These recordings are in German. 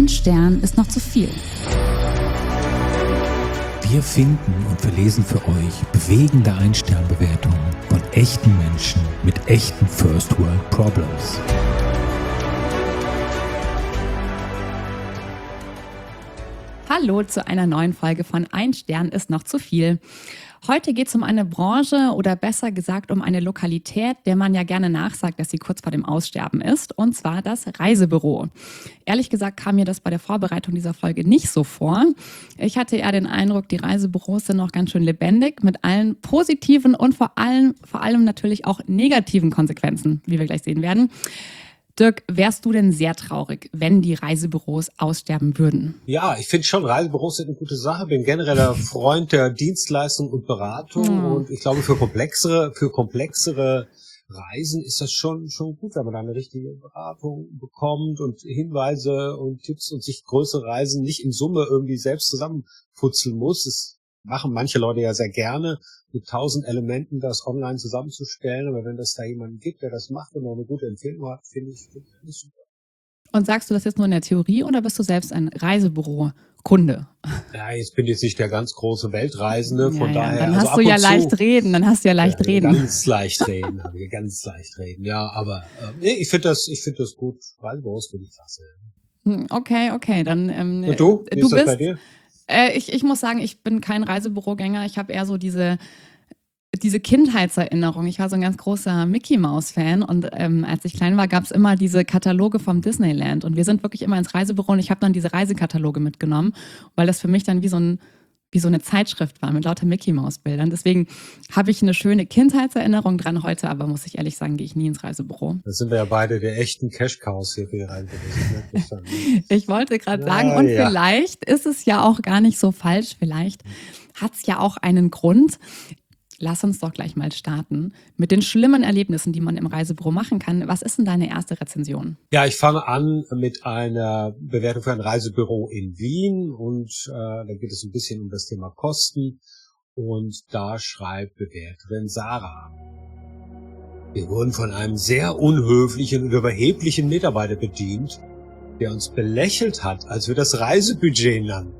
Stern ist noch zu viel. Wir finden und verlesen für euch bewegende Ein-Stern-Bewertungen von echten Menschen mit echten First-World-Problems. Hallo zu einer neuen Folge von Ein Stern ist noch zu viel. Heute geht es um eine Branche oder besser gesagt um eine Lokalität, der man ja gerne nachsagt, dass sie kurz vor dem Aussterben ist, und zwar das Reisebüro. Ehrlich gesagt kam mir das bei der Vorbereitung dieser Folge nicht so vor. Ich hatte eher den Eindruck, die Reisebüros sind noch ganz schön lebendig mit allen positiven und vor allem natürlich auch negativen Konsequenzen, wie wir gleich sehen werden. Dirk, wärst du denn sehr traurig, wenn die Reisebüros aussterben würden? Ja, ich finde schon, Reisebüros sind eine gute Sache. Bin genereller Freund der Dienstleistung und Beratung. Und ich glaube, für komplexere Reisen ist das schon gut, wenn man da eine richtige Beratung bekommt und Hinweise und Tipps und sich größere Reisen nicht in Summe irgendwie selbst zusammenputzeln muss. Das machen manche Leute ja sehr gerne, mit 1000 Elementen das online zusammenzustellen. Aber wenn das da jemanden gibt, der das macht und noch eine gute Empfehlung hat, finde ich super. Und sagst du das jetzt nur in der Theorie oder bist du selbst ein Reisebüro-Kunde? Ja, jetzt bin ich nicht der ganz große Weltreisende, von daher. Dann hast du ja leicht reden, Ganz leicht reden, ja, aber ich finde das gut. Reisebüros finde ich klasse. Okay, dann. Und du? Wie ist das bei dir? Ich muss sagen, ich bin kein Reisebürogänger. Ich habe eher so diese Kindheitserinnerung. Ich war so ein ganz großer Mickey-Maus-Fan und als ich klein war, gab es immer diese Kataloge vom Disneyland und wir sind wirklich immer ins Reisebüro und ich habe dann diese Reisekataloge mitgenommen, weil das für mich dann wie so eine Zeitschrift war mit lauter Mickey-Maus-Bildern. Deswegen habe ich eine schöne Kindheitserinnerung dran. Heute aber, muss ich ehrlich sagen, gehe ich nie ins Reisebüro. Da sind wir ja beide der echten Cash-Cows hier für die Reisebüros. Ich wollte gerade sagen, und vielleicht ist es ja auch gar nicht so falsch. Vielleicht hat es ja auch einen Grund. Lass uns doch gleich mal starten mit den schlimmen Erlebnissen, die man im Reisebüro machen kann. Was ist denn deine erste Rezension? Ja, ich fange an mit einer Bewertung für ein Reisebüro in Wien und da geht es ein bisschen um das Thema Kosten und da schreibt Bewerterin Sarah: Wir wurden von einem sehr unhöflichen und überheblichen Mitarbeiter bedient, der uns belächelt hat, als wir das Reisebudget nannten.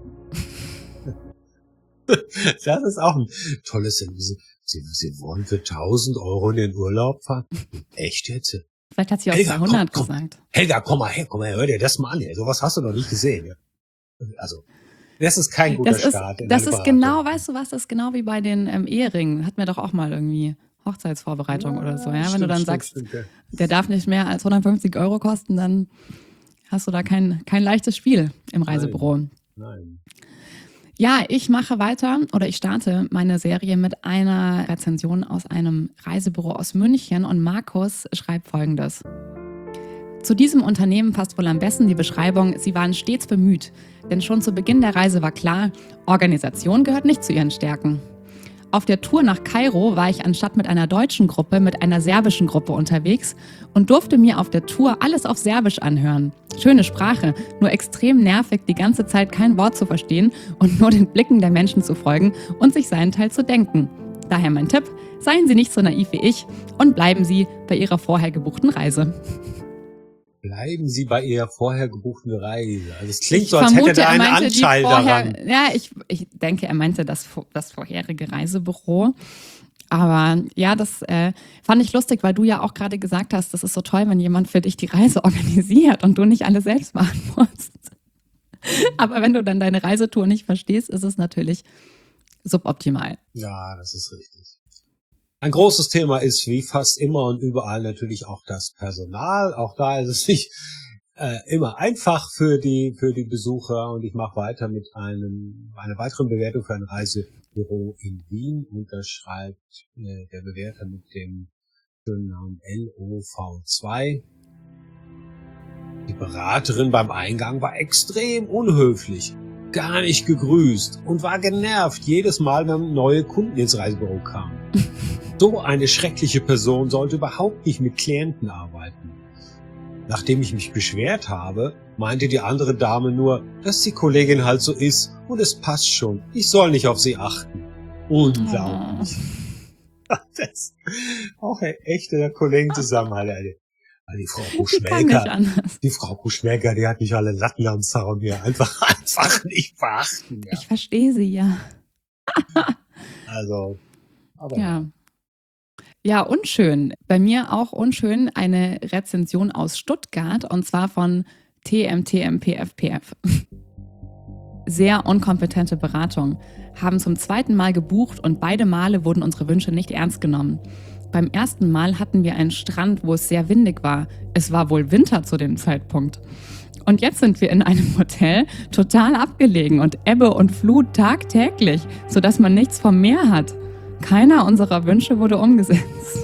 Das ist auch ein tolles Erlebnis. Sie wollen für 1000 € in den Urlaub fahren? Echt jetzt? Vielleicht hat sie auch 200 gesagt. Helga, komm mal her, hör dir das mal an. Sowas hast du noch nicht gesehen. Ja. Also, das ist kein guter Start. Das ist genau, weißt du was, das ist genau wie bei den Eheringen. Hatten wir doch auch mal irgendwie Hochzeitsvorbereitung oder so. Ja? Wenn du dann sagst, der darf nicht mehr als 150 € kosten, dann hast du da kein leichtes Spiel im Reisebüro. Nein. Ja, ich mache weiter oder ich starte meine Serie mit einer Rezension aus einem Reisebüro aus München und Markus schreibt Folgendes. Zu diesem Unternehmen passt wohl am besten die Beschreibung: Sie waren stets bemüht, denn schon zu Beginn der Reise war klar, Organisation gehört nicht zu ihren Stärken. Auf der Tour nach Kairo war ich anstatt mit einer deutschen Gruppe mit einer serbischen Gruppe unterwegs und durfte mir auf der Tour alles auf Serbisch anhören. Schöne Sprache, nur extrem nervig, die ganze Zeit kein Wort zu verstehen und nur den Blicken der Menschen zu folgen und sich seinen Teil zu denken. Daher mein Tipp: Seien Sie nicht so naiv wie ich und bleiben Sie bei Ihrer vorher gebuchten Reise. Bleiben Sie bei Ihrer vorher gebuchten Reise. Also es klingt so, als hätte er einen Anteil daran. Ja, ich denke, er meinte das vorherige Reisebüro. Aber ja, das fand ich lustig, weil du ja auch gerade gesagt hast, das ist so toll, wenn jemand für dich die Reise organisiert und du nicht alles selbst machen musst. Aber wenn du dann deine Reisetour nicht verstehst, ist es natürlich suboptimal. Ja, das ist richtig. Ein großes Thema ist wie fast immer und überall natürlich auch das Personal. Auch da ist es nicht immer einfach für die Besucher. Und ich mache weiter mit einer weiteren Bewertung für ein Reisebüro in Wien. Und da schreibt der Bewerter mit dem schönen Namen LOV2. Die Beraterin beim Eingang war extrem unhöflich, gar nicht gegrüßt und war genervt jedes Mal, wenn neue Kunden ins Reisebüro kamen. So eine schreckliche Person sollte überhaupt nicht mit Klienten arbeiten. Nachdem ich mich beschwert habe, meinte die andere Dame nur, dass die Kollegin halt so ist und es passt schon. Ich soll nicht auf sie achten. Unglaublich. Das ist auch ein echter Kollegenzusammenhalt. Die Frau Die kann nicht Kuschmelker, anders. die hat nicht alle Latten am Zaun hier. Einfach nicht beachten. Ja. Ich verstehe sie ja. Also, aber Ja. Ja, unschön. Bei mir auch unschön eine Rezension aus Stuttgart und zwar von TMTMPFPF. Sehr unkompetente Beratung. Haben zum 2. Mal gebucht und beide Male wurden unsere Wünsche nicht ernst genommen. Beim ersten Mal hatten wir einen Strand, wo es sehr windig war. Es war wohl Winter zu dem Zeitpunkt. Und jetzt sind wir in einem Hotel, total abgelegen und Ebbe und Flut tagtäglich, sodass man nichts vom Meer hat. Keiner unserer Wünsche wurde umgesetzt.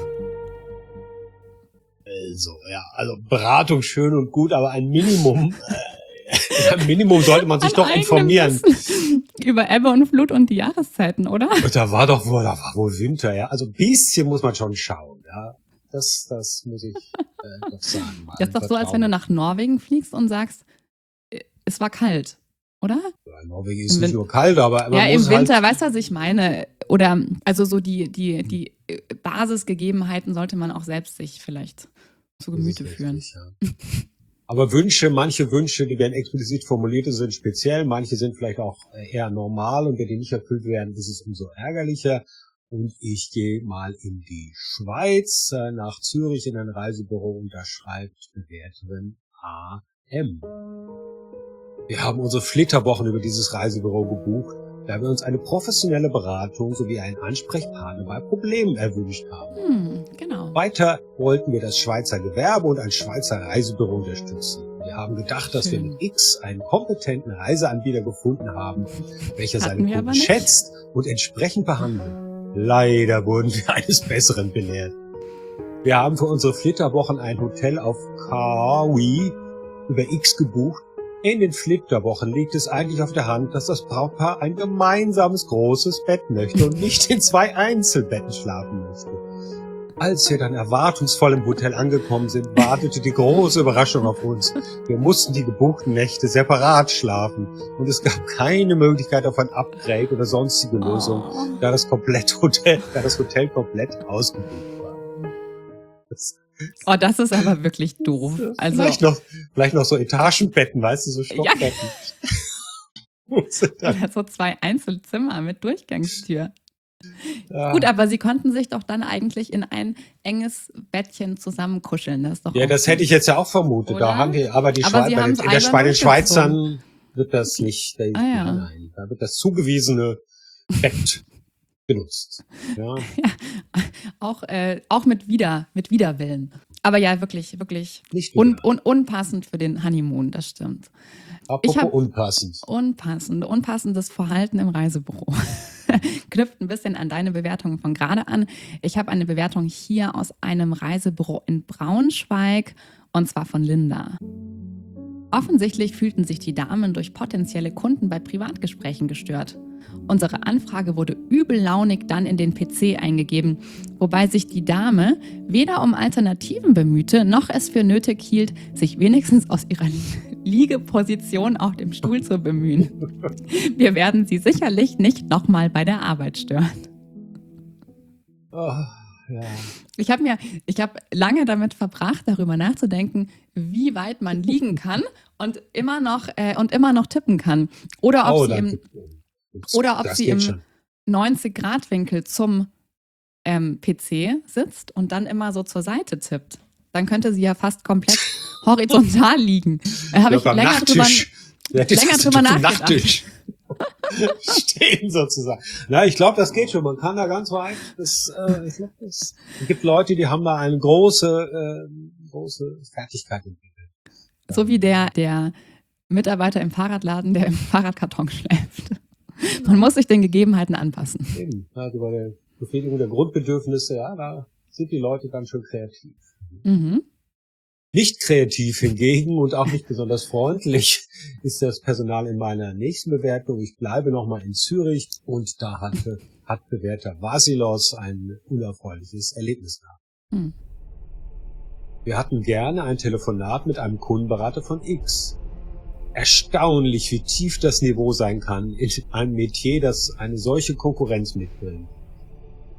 also Beratung schön und gut, aber ein Minimum sollte man sich doch informieren. Über Ebbe und Flut und die Jahreszeiten, oder? Da war wohl Winter, ja. Also ein bisschen muss man schon schauen, ja. Das muss ich doch sagen. Das ist doch so, als wenn du nach Norwegen fliegst und sagst, es war kalt, oder? Ja, Norwegen ist nicht nur kalt, aber ja, im Winter, weißt du, was ich meine? Oder also so die Basisgegebenheiten sollte man auch selbst sich vielleicht zu Gemüte führen. Richtig, ja. Aber manche Wünsche, die werden explizit formuliert, sind speziell, manche sind vielleicht auch eher normal und wenn die nicht erfüllt werden, ist es umso ärgerlicher. Und ich gehe mal in die Schweiz, nach Zürich in ein Reisebüro und da schreibt Bewerterin AM. Wir haben unsere Flitterwochen über dieses Reisebüro gebucht, da wir uns eine professionelle Beratung sowie einen Ansprechpartner bei Problemen erwünscht haben. Genau. Weiter wollten wir das Schweizer Gewerbe und ein Schweizer Reisebüro unterstützen. Wir haben gedacht, dass wir mit X einen kompetenten Reiseanbieter gefunden haben, welcher seine Kunden schätzt und entsprechend behandelt. Leider wurden wir eines Besseren belehrt. Wir haben für unsere Flitterwochen ein Hotel auf Kauai über X gebucht. In den Flitterwochen liegt es eigentlich auf der Hand, dass das Brautpaar ein gemeinsames großes Bett möchte und nicht in 2 Einzelbetten schlafen möchte. Als wir dann erwartungsvoll im Hotel angekommen sind, wartete die große Überraschung auf uns. Wir mussten die gebuchten Nächte separat schlafen und es gab keine Möglichkeit auf ein Upgrade oder sonstige Lösung, da das Hotel komplett ausgebucht war. Das ist aber wirklich doof. Also vielleicht noch so Etagenbetten, weißt du, so Stockbetten. Oder so 2 Einzelzimmer mit Durchgangstür. Ja. Gut, aber sie konnten sich doch dann eigentlich in ein enges Bettchen zusammenkuscheln. Das ist doch das hätte ich jetzt ja auch vermutet. Da haben wir, aber bei den Schweizern wird das nicht, nein, da wird das zugewiesene Bett benutzt. Ja. Auch mit Widerwillen. Aber ja, wirklich unpassend für den Honeymoon, das stimmt. Apropos unpassend. Unpassendes Verhalten im Reisebüro. Knüpft ein bisschen an deine Bewertung von gerade an. Ich habe eine Bewertung hier aus einem Reisebüro in Braunschweig und zwar von Linda. Offensichtlich fühlten sich die Damen durch potenzielle Kunden bei Privatgesprächen gestört. Unsere Anfrage wurde übellaunig dann in den PC eingegeben, wobei sich die Dame weder um Alternativen bemühte, noch es für nötig hielt, sich wenigstens aus ihrer Liegeposition auf dem Stuhl zu bemühen. Wir werden sie sicherlich nicht nochmal bei der Arbeit stören. Oh, ja. Ich habe lange damit verbracht, darüber nachzudenken, wie weit man liegen kann und immer noch tippen kann. Oder ob sie im 90-Grad-Winkel zum PC sitzt und dann immer so zur Seite tippt. Dann könnte sie ja fast komplett horizontal liegen. Da habe ich länger drüber nachgedacht. Stehen sozusagen. Na, ich glaube, das geht schon. Man kann da ganz weit. Es gibt Leute, die haben da eine große Fertigkeit entwickelt. So wie der Mitarbeiter im Fahrradladen, der im Fahrradkarton schläft. Man muss sich den Gegebenheiten anpassen. Eben. Also bei der Befriedigung der Grundbedürfnisse, ja, da sind die Leute ganz schön kreativ. Mhm. Nicht kreativ hingegen und auch nicht besonders freundlich ist das Personal in meiner nächsten Bewertung. Ich bleibe nochmal in Zürich und da hat Bewerter Vasilos ein unerfreuliches Erlebnis gehabt. Mhm. Wir hatten gerne ein Telefonat mit einem Kundenberater von X. Erstaunlich, wie tief das Niveau sein kann in einem Metier, das eine solche Konkurrenz mitbringt.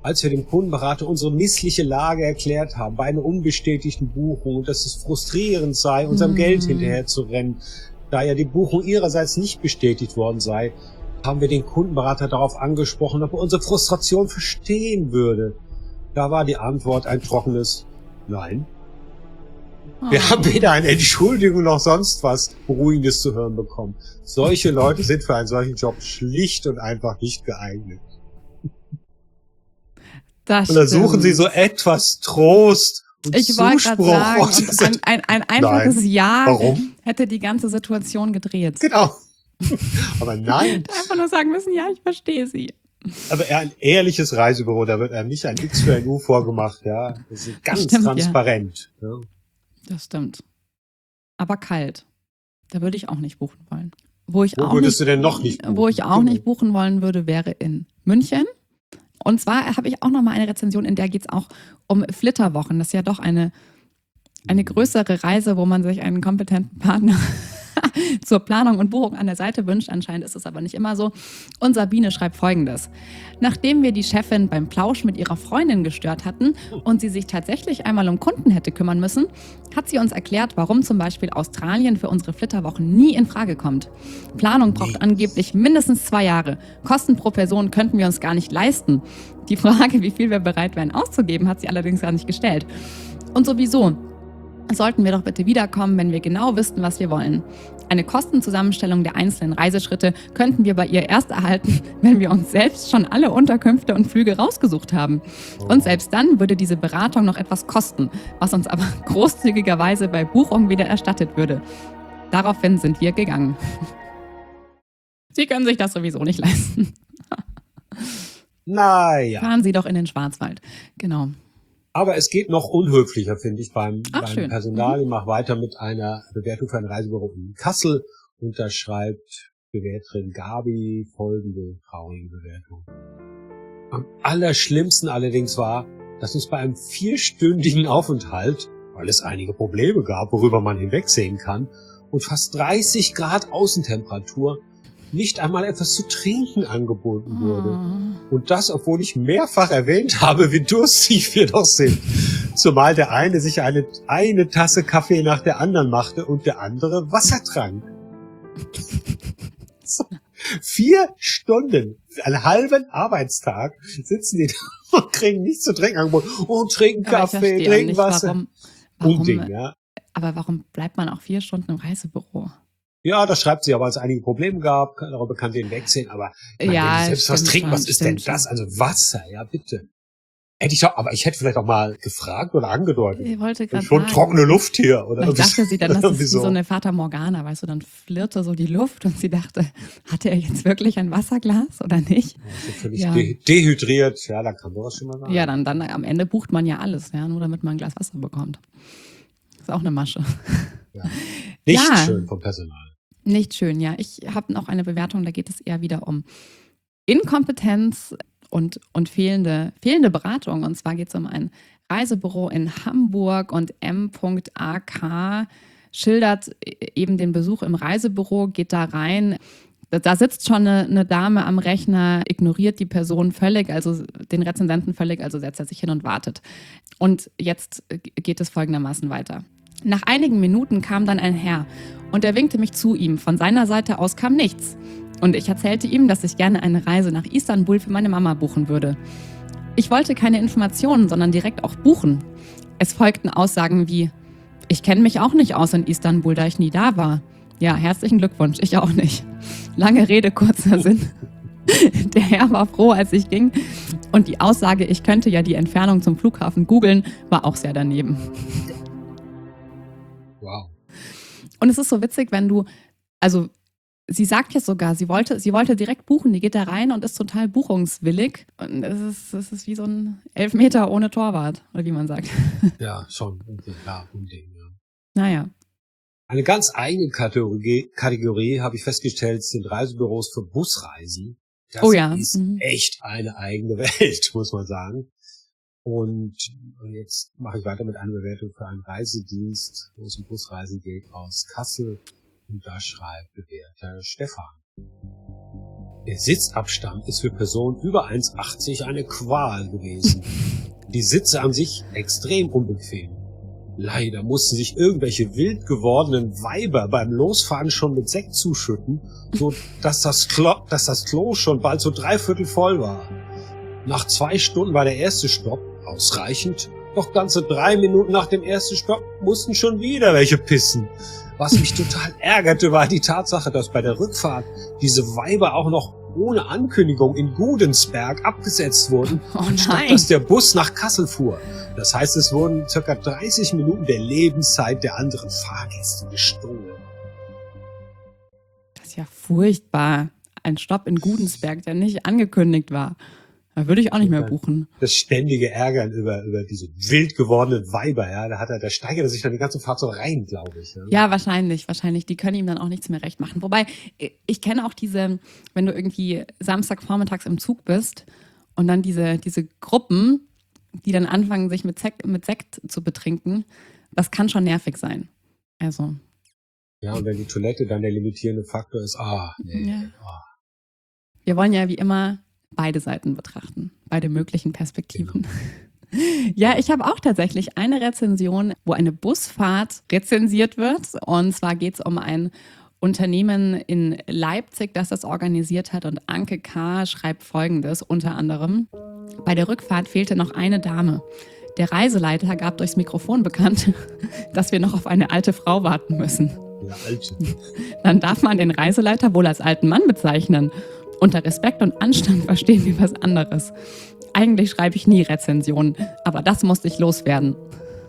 als wir dem Kundenberater unsere missliche Lage erklärt haben, bei einer unbestätigten Buchung, und dass es frustrierend sei, unserem Geld hinterher zu rennen, da ja die Buchung ihrerseits nicht bestätigt worden sei, haben wir den Kundenberater darauf angesprochen, ob er unsere Frustration verstehen würde. Da war die Antwort ein trockenes Nein. Wir haben weder eine Entschuldigung noch sonst was Beruhigendes zu hören bekommen. Solche Leute sind für einen solchen Job schlicht und einfach nicht geeignet. Das Und da suchen stimmt. sie so etwas Trost und Ich wollte Zuspruch. gerade Und sie sagen, sind- ein einfaches Nein. Ja Warum? hätte die ganze Situation gedreht. Genau. Aber nein, Einfach nur sagen müssen, ja, ich verstehe Sie. aber ein ehrliches Reisebüro, da wird einem nicht ein X für ein U vorgemacht, ja. Das ist ganz stimmt, ja. transparent. Ja. Das stimmt. Aber kalt. Da würde ich auch nicht buchen wollen. Wo ich Wo auch würdest nicht, du denn noch nicht buchen? Wo ich auch nicht buchen wollen würde, wäre in München. Und zwar habe ich auch nochmal eine Rezension, in der geht es auch um Flitterwochen. Das ist ja doch eine größere Reise, wo man sich einen kompetenten Partner zur Planung und Buchung an der Seite wünscht. Anscheinend ist es aber nicht immer so. Und Sabine schreibt Folgendes. Nachdem wir die Chefin beim Plausch mit ihrer Freundin gestört hatten und sie sich tatsächlich einmal um Kunden hätte kümmern müssen, hat sie uns erklärt, warum zum Beispiel Australien für unsere Flitterwochen nie in Frage kommt. Planung braucht angeblich mindestens 2 Jahre. Kosten pro Person könnten wir uns gar nicht leisten. Die Frage, wie viel wir bereit wären auszugeben, hat sie allerdings gar nicht gestellt. Und sowieso sollten wir doch bitte wiederkommen, wenn wir genau wüssten, was wir wollen. Eine Kostenzusammenstellung der einzelnen Reiseschritte könnten wir bei ihr erst erhalten, wenn wir uns selbst schon alle Unterkünfte und Flüge rausgesucht haben. Und selbst dann würde diese Beratung noch etwas kosten, was uns aber großzügigerweise bei Buchung wieder erstattet würde. Daraufhin sind wir gegangen. Sie können sich das sowieso nicht leisten. Naja. Fahren Sie doch in den Schwarzwald. Genau. Aber es geht noch unhöflicher, finde ich, beim schön. Personal. Ich mache weiter mit einer Bewertung für ein Reisebüro in Kassel und da schreibt Bewerterin Gabi folgende traurige Bewertung. Am allerschlimmsten allerdings war, dass uns bei einem 4-stündigen Aufenthalt, weil es einige Probleme gab, worüber man hinwegsehen kann, und fast 30 Grad Außentemperatur nicht einmal etwas zu trinken angeboten wurde. Und das, obwohl ich mehrfach erwähnt habe, wie durstig wir doch sind. Zumal der eine sich eine Tasse Kaffee nach der anderen machte und der andere Wasser trank. 4 Stunden, einen halben Arbeitstag sitzen die da und kriegen nichts zu trinken angeboten. Und trinken Aber ich Kaffee, verstehe trinken nicht, Wasser. Unding, ja. Aber warum bleibt man auch 4 Stunden im Reisebüro? Ja, das schreibt sie, aber als es einige Probleme gab, darüber kann sie hinwegsehen, aber wenn Ja, du selbst was stimmt trinken, was schon, ist denn stimmt das? Also Wasser, ja bitte. Aber ich hätte vielleicht auch mal gefragt oder angedeutet. Ich wollte gerade Schon sagen, trockene Luft hier, oder? vielleicht dachte sie dann, das ist irgendwie wie so eine Fata Morgana, weißt du, dann flirrte so die Luft und sie dachte, hatte er jetzt wirklich ein Wasserglas oder nicht? Ja, völlig Ja. dehydriert, ja, da kann sowas schon mal sein. Ja, dann am Ende bucht man ja alles, ja, nur damit man ein Glas Wasser bekommt. Ist auch eine Masche. Ja. Nicht Ja. schön vom Personal. Nicht schön, ja. Ich habe noch eine Bewertung, da geht es eher wieder um Inkompetenz und fehlende Beratung. Und zwar geht es um ein Reisebüro in Hamburg und M.AK schildert eben den Besuch im Reisebüro, geht da rein. Da sitzt schon eine Dame am Rechner, ignoriert die Person völlig, also den Rezensenten völlig, also setzt er sich hin und wartet. Und jetzt geht es folgendermaßen weiter. Nach einigen Minuten kam dann ein Herr und er winkte mich zu ihm. Von seiner Seite aus kam nichts. Und ich erzählte ihm, dass ich gerne eine Reise nach Istanbul für meine Mama buchen würde. Ich wollte keine Informationen, sondern direkt auch buchen. Es folgten Aussagen wie, ich kenne mich auch nicht aus in Istanbul, da ich nie da war. Ja, herzlichen Glückwunsch, ich auch nicht. Lange Rede, kurzer Sinn. Der Herr war froh, als ich ging. Und die Aussage, ich könnte ja die Entfernung zum Flughafen googeln, war auch sehr daneben. Wow. Und es ist so witzig, wenn du, also sie sagt ja sogar, sie wollte direkt buchen, die geht da rein und ist total buchungswillig. Und es ist wie so ein Elfmeter ohne Torwart, oder wie man sagt. Ja, schon. Unding, ja. Naja. Eine ganz eigene Kategorie habe ich festgestellt, sind Reisebüros für Busreisen. Das Oh ja. ist echt eine eigene Welt, muss man sagen. Und jetzt mache ich weiter mit einer Bewertung für einen Reisedienst, wo es um Busreisen geht, aus Kassel. Und da schreibt Bewerter Stefan. Der Sitzabstand ist für Personen über 1,80 eine Qual gewesen. Die Sitze an sich extrem unbequem. Leider mussten sich irgendwelche wild gewordenen Weiber beim Losfahren schon mit Sekt zuschütten, so dass das Klo schon bald so 3/4 voll war. Nach 2 Stunden war der erste Stopp ausreichend, doch ganze 3 Minuten nach dem ersten Stopp mussten schon wieder welche pissen. Was mich total ärgerte, war die Tatsache, dass bei der Rückfahrt diese Weiber auch noch ohne Ankündigung in Gudensberg abgesetzt wurden, statt dass der Bus nach Kassel fuhr. Das heißt, es wurden ca. 30 Minuten der Lebenszeit der anderen Fahrgäste gestohlen. Das ist ja furchtbar. Ein Stopp in Gudensberg, der nicht angekündigt war. Da würde ich auch nicht mehr buchen. Das ständige Ärgern über diese wild gewordenen Weiber, ja, da steigert er sich dann die ganze Fahrt so rein, glaube ich. Ja, wahrscheinlich. Die können ihm dann auch nichts mehr recht machen. Wobei, ich kenne auch diese, wenn du irgendwie Samstagvormittags im Zug bist und dann diese Gruppen, die dann anfangen, sich mit Sekt zu betrinken, das kann schon nervig sein. Also. Ja, und wenn die Toilette dann der limitierende Faktor ist, nee. Ja. Wir wollen ja wie immer beide Seiten betrachten, beide möglichen Perspektiven. Genau. Ja, ich habe auch tatsächlich eine Rezension, wo eine Busfahrt rezensiert wird. Und zwar geht es um ein Unternehmen in Leipzig, das das organisiert hat. Und Anke K. schreibt Folgendes, unter anderem: Bei der Rückfahrt fehlte noch eine Dame. Der Reiseleiter gab durchs Mikrofon bekannt, dass wir noch auf eine alte Frau warten müssen. Ja, alte. Dann darf man den Reiseleiter wohl als alten Mann bezeichnen. Unter Respekt und Anstand verstehen wir was anderes. Eigentlich schreibe ich nie Rezensionen, aber das musste ich loswerden.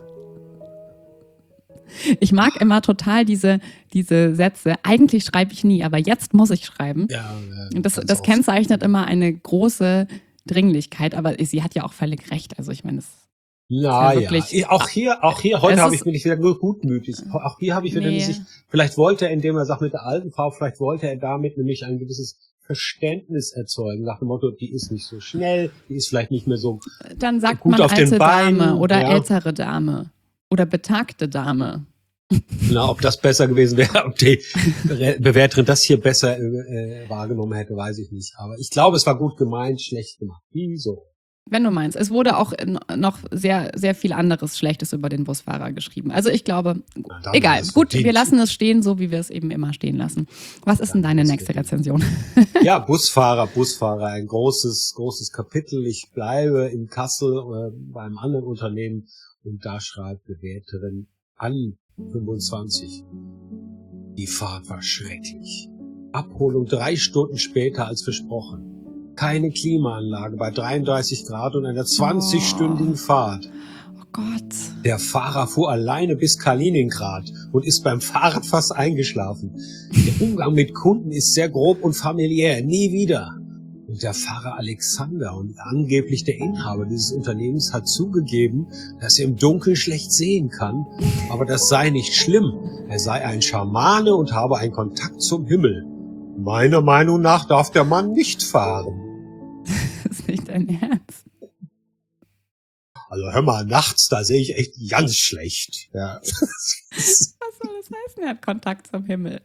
Ich mag immer total diese Sätze. Eigentlich schreibe ich nie, aber jetzt muss ich schreiben. Ja, das kennzeichnet immer eine große Dringlichkeit, aber sie hat ja auch völlig recht. Also ich meine, Auch hier, heute bin ich wieder nur gutmütig. Auch hier habe ich wieder vielleicht wollte er, indem er sagt mit der alten Frau, vielleicht wollte er damit nämlich ein gewisses Verständnis erzeugen, nach dem Motto, die ist nicht so schnell, die ist vielleicht nicht mehr so dann sagt gut man auf den Beinen. Dame oder ältere Dame oder betagte Dame. Na, ob das besser gewesen wäre, ob die Bewerterin das hier besser wahrgenommen hätte, weiß ich nicht. Aber ich glaube, es war gut gemeint, schlecht gemacht. Wieso? Wenn du meinst. Es wurde auch noch sehr, sehr viel anderes Schlechtes über den Busfahrer geschrieben. Also ich glaube, egal. Gut, wir lassen es stehen, so wie wir es eben immer stehen lassen. Was ist denn deine nächste Rezension? Ja, Busfahrer, ein großes Kapitel. Ich bleibe in Kassel beim anderen Unternehmen und da schreibt Bewerterin an 25. Die Fahrt war schrecklich. Abholung 3 Stunden später als versprochen. Keine Klimaanlage bei 33 Grad und einer 20-stündigen Fahrt. Oh Gott. Der Fahrer fuhr alleine bis Kaliningrad und ist beim Fahren fast eingeschlafen. Der Umgang mit Kunden ist sehr grob und familiär. Nie wieder. Und der Fahrer Alexander und angeblich der Inhaber dieses Unternehmens hat zugegeben, dass er im Dunkeln schlecht sehen kann. Aber das sei nicht schlimm. Er sei ein Schamane und habe einen Kontakt zum Himmel. Meiner Meinung nach darf der Mann nicht fahren. Das ist nicht dein Ernst. Also hör mal, nachts, da sehe ich echt ganz schlecht. Ja. Was soll das heißen? Er hat Kontakt zum Himmel.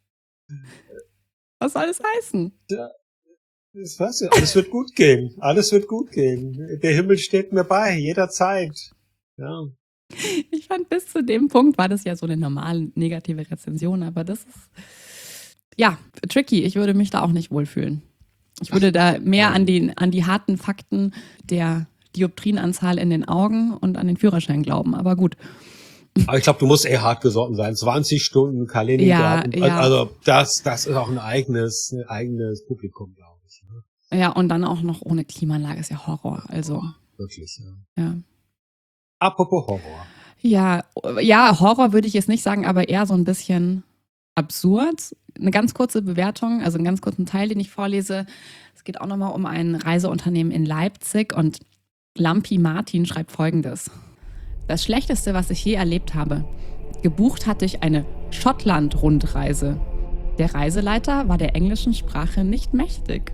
Was soll das heißen? Ja, das weiß ich. Alles wird gut gehen. Alles wird gut gehen. Der Himmel steht mir bei, jederzeit. Ja. Ich fand, bis zu dem Punkt war das ja so eine normale negative Rezension, aber das ist, ja, tricky. Ich würde mich da auch nicht wohlfühlen. Ich würde da mehr an die harten Fakten der Dioptrienanzahl in den Augen und an den Führerschein glauben, aber gut. Aber ich glaube, du musst hart gesotten sein. 20 Stunden Kaliningrad. Ja. Also das ist auch ein eigenes Publikum, glaube ich. Ne? Ja, und dann auch noch ohne Klimaanlage ist ja Horror. Also wirklich, ja. Apropos Horror. Ja, Horror würde ich jetzt nicht sagen, aber eher so ein bisschen absurd. Eine ganz kurze Bewertung, also einen ganz kurzen Teil, den ich vorlese. Es geht auch nochmal um ein Reiseunternehmen in Leipzig und Lampi Martin schreibt Folgendes. Das Schlechteste, was ich je erlebt habe. Gebucht hatte ich eine Schottland-Rundreise. Der Reiseleiter war der englischen Sprache nicht mächtig.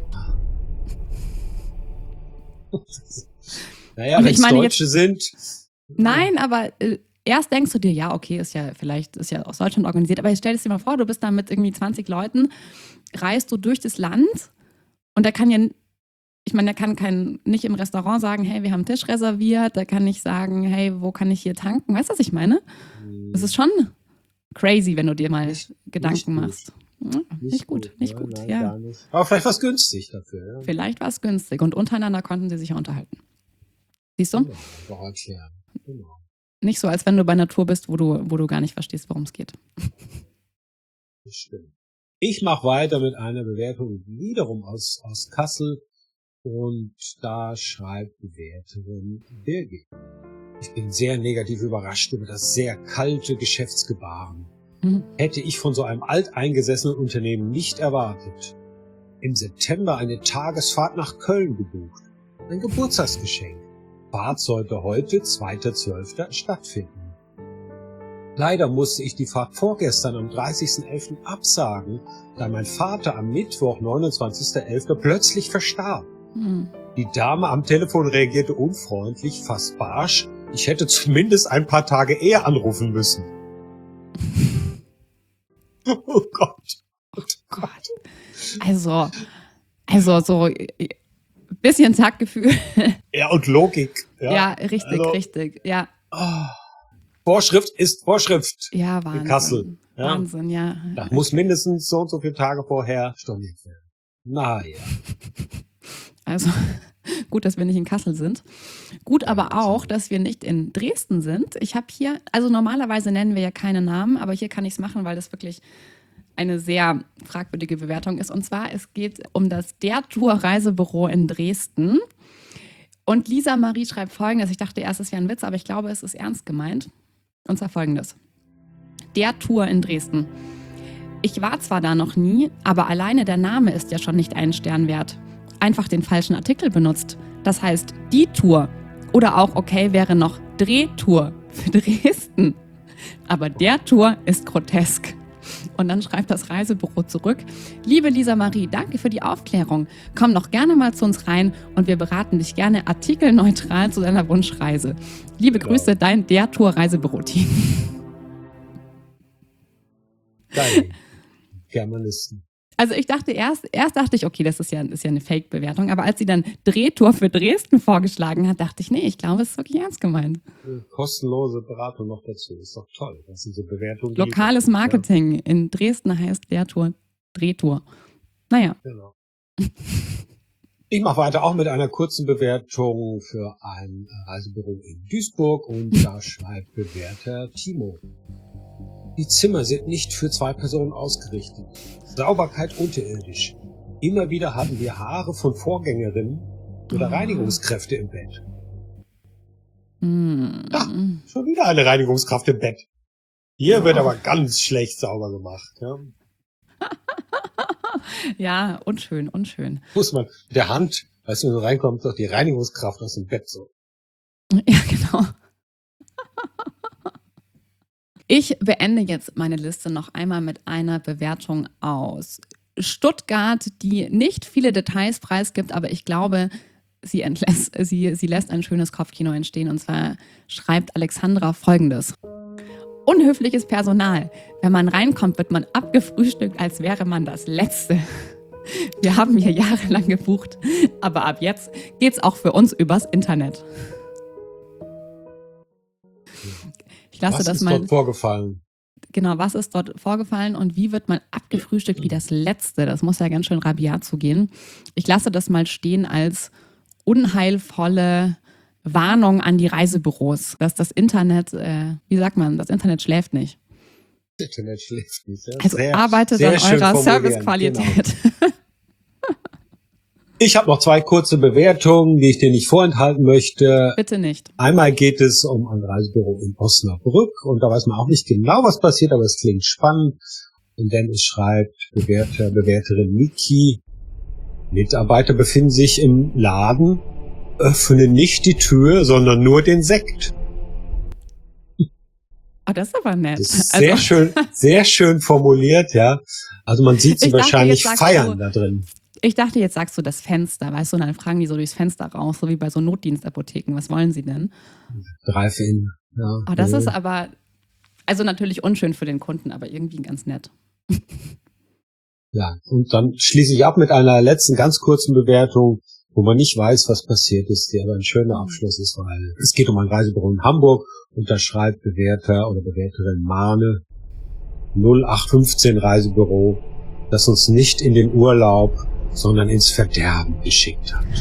Naja, wenn es Deutsche sind. Nein, aber erst denkst du dir, ja, okay, ist ja aus Deutschland organisiert, aber jetzt stell dir mal vor, du bist da mit irgendwie 20 Leuten, reist du durch das Land Und der kann ja, ich meine, der kann nicht im Restaurant sagen, hey, wir haben einen Tisch reserviert. Der kann nicht sagen, hey, wo kann ich hier tanken? Weißt du, was ich meine? Das ist schon crazy, wenn du dir mal Gedanken machst. Ja, nicht gut. Nein, Ja. gar nicht. Aber vielleicht war es günstig dafür. Ja. Vielleicht war es günstig und untereinander konnten sie sich ja unterhalten. Siehst du? Ja, doch erklären. Genau. Nicht so, als wenn du bei einer Tour bist, wo du gar nicht verstehst, worum es geht. Das stimmt. Ich mache weiter mit einer Bewertung wiederum aus Kassel. Und da schreibt Bewerterin Birgit: Ich bin sehr negativ überrascht über das sehr kalte Geschäftsgebaren. Hätte ich von so einem alteingesessenen Unternehmen nicht erwartet. Im September eine Tagesfahrt nach Köln gebucht. Ein Geburtstagsgeschenk. Fahrt sollte heute, 2.12. stattfinden. Leider musste ich die Fahrt vorgestern am 30.11. absagen, da mein Vater am Mittwoch, 29.11. plötzlich verstarb. Die Dame am Telefon reagierte unfreundlich, fast barsch. Ich hätte zumindest ein paar Tage eher anrufen müssen. Oh Gott. Oh Gott. Also so ein bisschen Taktgefühl. Ja, und Logik. Ja, richtig. Ja. Oh. Vorschrift ist Vorschrift. Ja, Wahnsinn. In Kassel. Ja. Wahnsinn, ja. Da muss mindestens so und so viele Tage vorher storniert werden. Naja. Also gut, dass wir nicht in Kassel sind. Gut aber auch, dass wir nicht in Dresden sind. Ich habe hier, also normalerweise nennen wir ja keine Namen, aber hier kann ich es machen, weil das wirklich eine sehr fragwürdige Bewertung ist. Und zwar, es geht um das Der Tour Reisebüro in Dresden. Und Lisa Marie schreibt Folgendes. Ich dachte erst, es wäre ein Witz, aber ich glaube, es ist ernst gemeint. Und zwar Folgendes: Der Tour in Dresden. Ich war zwar da noch nie, aber alleine der Name ist ja schon nicht einen Stern wert. Einfach den falschen Artikel benutzt. Das heißt, die Tour. Oder auch okay wäre noch Drehtour für Dresden. Aber der Tour ist grotesk. Und dann schreibt das Reisebüro zurück: Liebe Lisa Marie, danke für die Aufklärung. Komm doch gerne mal zu uns rein und wir beraten dich gerne artikelneutral zu deiner Wunschreise. Liebe Grüße, dein Der Tour Reisebüro-Team. Geil. Germanisten. Also ich dachte erst dachte ich, okay, das ist ja eine Fake-Bewertung. Aber als sie dann Drehtour für Dresden vorgeschlagen hat, dachte ich, nee, ich glaube, es ist wirklich ernst gemeint. Kostenlose Beratung noch dazu. Ist doch toll. Das sind so Bewertungen. Lokales Marketing in Dresden heißt Lehrtour, Drehtour. Naja. Genau. Ich mache weiter auch mit einer kurzen Bewertung für ein Reisebüro in Duisburg. Und da schreibt Bewerter Timo: Die Zimmer sind nicht für 2 Personen ausgerichtet. Sauberkeit unterirdisch. Immer wieder hatten wir Haare von Vorgängerinnen oder Reinigungskräfte im Bett. Schon wieder eine Reinigungskraft im Bett. Hier wird aber ganz schlecht sauber gemacht. Ja. Ja, unschön. Muss man mit der Hand, weißt du, wenn du reinkommst, doch die Reinigungskraft aus dem Bett so. Ja, genau. Ich beende jetzt meine Liste noch einmal mit einer Bewertung aus Stuttgart, die nicht viele Details preisgibt, aber ich glaube, sie lässt ein schönes Kopfkino entstehen. Und zwar schreibt Alexandra Folgendes: Unhöfliches Personal. Wenn man reinkommt, wird man abgefrühstückt, als wäre man das Letzte. Wir haben hier jahrelang gebucht, aber ab jetzt geht's auch für uns übers Internet. Was ist dort vorgefallen? Genau, was ist dort vorgefallen und wie wird man abgefrühstückt wie das Letzte? Das muss ja ganz schön rabiat zugehen. Ich lasse das mal stehen als unheilvolle Warnung an die Reisebüros, dass das Internet, wie sagt man, das Internet schläft nicht. Das Internet schläft nicht. Ja. Also arbeitet an eurer Servicequalität. Genau. Ich habe noch 2 kurze Bewertungen, die ich dir nicht vorenthalten möchte. Bitte nicht. Einmal geht es um ein Reisebüro in Osnabrück und da weiß man auch nicht genau, was passiert, aber es klingt spannend. Und dann schreibt Bewerterin Niki: Mitarbeiter befinden sich im Laden, öffnen nicht die Tür, sondern nur den Sekt. Oh, das ist aber nett. Das ist sehr schön formuliert, ja. Also man sieht sie wahrscheinlich feiern da drin. Ich dachte, jetzt sagst du das Fenster, weißt du, und dann fragen die so durchs Fenster raus, so wie bei so Notdienstapotheken. Was wollen sie denn? Drive-in, ja. Oh, das ist aber, also natürlich unschön für den Kunden, aber irgendwie ganz nett. Ja, und dann schließe ich ab mit einer letzten ganz kurzen Bewertung, wo man nicht weiß, was passiert ist, die aber ein schöner Abschluss ist, weil es geht um ein Reisebüro in Hamburg und da schreibt Bewerter oder Bewerterin Mane 0815 Reisebüro, das uns nicht in den Urlaub, sondern ins Verderben geschickt hat.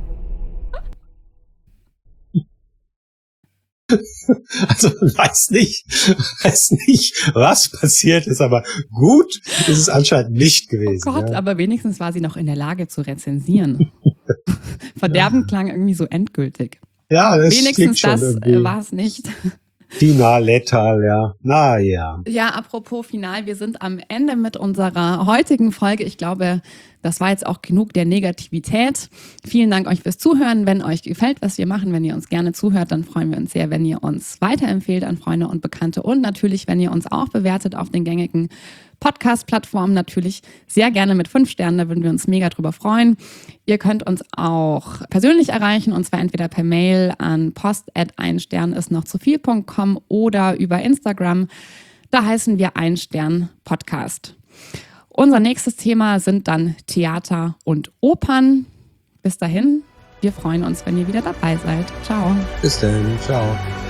Also weiß nicht, was passiert ist, aber gut ist es anscheinend nicht gewesen. Oh Gott, ja. aber wenigstens war sie noch in der Lage zu rezensieren. Verderben klang irgendwie so endgültig. Ja, das Wenigstens klingt schon das irgendwie war es nicht. final, letal, ja. Naja. Ja, apropos final, wir sind am Ende mit unserer heutigen Folge. Ich glaube, das war jetzt auch genug der Negativität. Vielen Dank euch fürs Zuhören. Wenn euch gefällt, was wir machen, wenn ihr uns gerne zuhört, dann freuen wir uns sehr, wenn ihr uns weiterempfehlt an Freunde und Bekannte und natürlich, wenn ihr uns auch bewertet auf den gängigen Podcast-Plattformen, natürlich sehr gerne mit 5 Sternen, da würden wir uns mega drüber freuen. Ihr könnt uns auch persönlich erreichen und zwar entweder per Mail an post@einsternisnochzuviel.com oder über Instagram. Da heißen wir Einstern Podcast. Unser nächstes Thema sind dann Theater und Opern. Bis dahin, wir freuen uns, wenn ihr wieder dabei seid. Ciao. Bis dann. Ciao.